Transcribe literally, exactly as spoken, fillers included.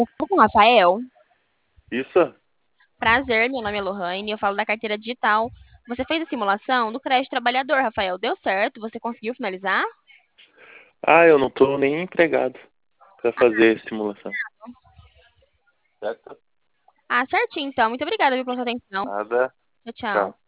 Com o Rafael? Isso? Prazer, meu nome é Lohane, eu falo da carteira digital. Você fez a simulação do crédito trabalhador, Rafael. Deu certo? Você conseguiu finalizar? Ah, eu não tô nem empregado pra fazer simulação. Certo? Ah, certinho, então. Muito obrigada, viu, pela sua atenção. Nada. Tchau, Tchau. tchau.